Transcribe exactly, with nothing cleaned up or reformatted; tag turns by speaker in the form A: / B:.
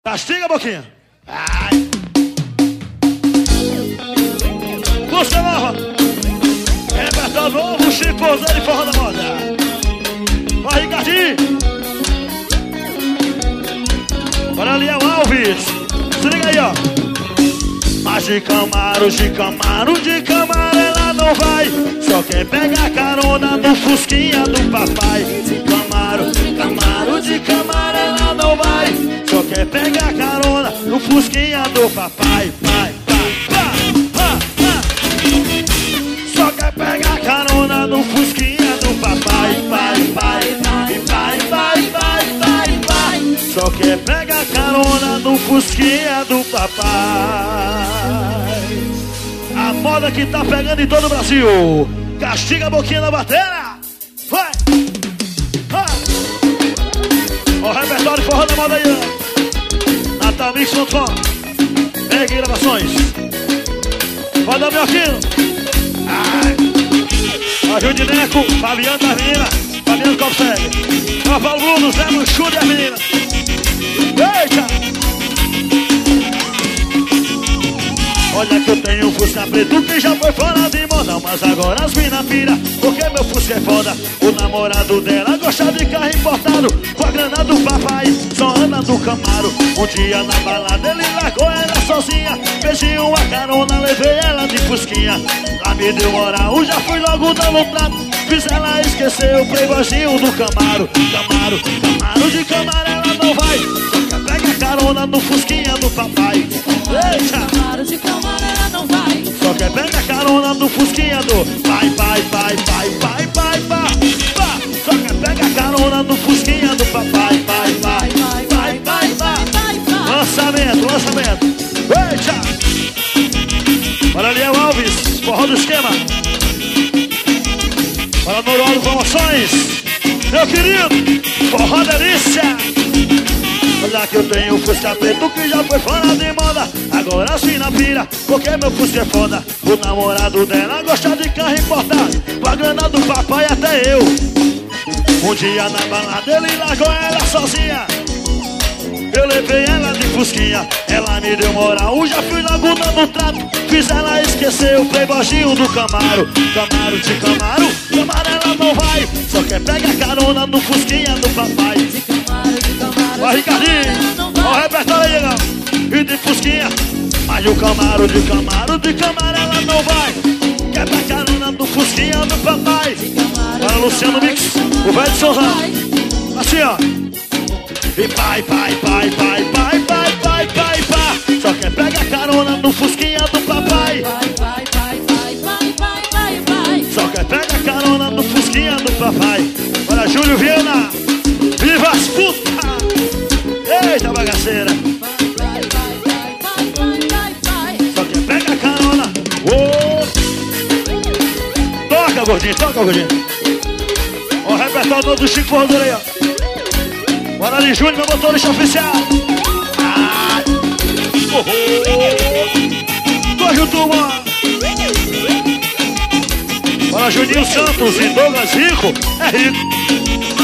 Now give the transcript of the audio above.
A: Castiga, Boquinha. Ai. Música nova. Repertório novo, Chico Rosário e Forró da Moda. Vai, Ricardinho. Bora, Liel Alves. Se liga aí, ó. Mas de Camaro, de Camaro, de Camaro ela não vai. Só quer pegar carona no Fusquinha do papai. De Camaro, de Camaro, de Camaro ela não vai. Só quer pegar carona no Fusquinha do papai. Pai, pai, pai, pai, pai. Só quer pegar carona no Fusquinha do papai. Pai, pai, pai, pai, pai, pai, pai, pai. Só quer pegar carona no Fusquinha do papai. A moda que tá pegando em todo o Brasil. Castiga a Boquinha na bateria. Vai! Vai! Ó o repertório Forró da Moda aí, ó. Natal Mix ponto com. Pegue gravações. Vai dar meu aquilo. Ai! Ó Judineco, Fabiano da menina. Fabiano consegue. Ó Paulo Bruno, Zé Manchudo e a menina. Eita! Olha que eu tenho um Fusca preto que já foi fora de moda. Mas agora as mina pira, porque meu Fusca é foda. O namorado dela gosta de carro importado. Com a grana do papai, só anda no Camaro. Um dia na balada ele largou ela sozinha. Beijei uma carona, levei ela de Fusquinha. Lá me deu moral, já fui logo dando trato. Fiz ela esquecer o playboyzinho do Camaro. Camaro, Camaro, de Camaro ela não vai. Só quer pegar carona no Fusquinha do papai. Eita!
B: Camaro, de Camaro ela não vai.
A: Só quer pegar carona no Fusquinha do pai, pai, pai, pai, pai, pai, pai. Só quer pegar carona no Fusquinha do papai, pai, pai, pai, pai, pai, pai. Lançamento, lançamento. Eita! Bora, Liel Alves, Forró do Esquema. Bora, Norolo Promoções. Meu querido, Forró Delícia. Olha que eu tenho um Fusca preto que já foi fora de moda. Agora sim na pira, porque meu Fusca é foda. O namorado dela gosta de carro importado. Com a grana do papai até eu. Um dia na balada ele largou ela sozinha. Eu levei ela de Fusquinha. Ela me deu moral, já fui logo dando trato. Fiz ela esquecer o playboyzinho do Camaro. Camaro, de Camaro, Camaro ela não vai. Só quer pegar carona no Fusquinha do papai.
B: De Camaro, de Camaro,
A: ó Ricardinho, ó o repertório aí, ó. E de Fusquinha. Mas o Camaro, de Camaro, de Camaro ela não vai. Quer pegar carona no Fusquinha do papai. Para Luciano Mix, o velho de Souzão. Assim, ó. E pai, pai, pai, pai, pai, pai, pai, pai, pai. Só quer pegar carona no Fusquinha do papai.
B: Vai, vai, vai, vai, vai, vai, vai, vai.
A: Só quer pegar carona no Fusquinha do papai. Olha, Júlio Viana, viva as putas! Eita, bagaceira!
B: Vai, vai, vai, vai, vai, vai, vai.
A: Só quer pegar carona. Oh. Toca, gordinho, toca, gordinho. Ó o repertório do Chico Rosário aí, ó. Bora ali, Júnior, meu motorista oficial. Ah. Oh, oh. Dois turma. Bora, Juninho Santos e Douglas Rico. É rico.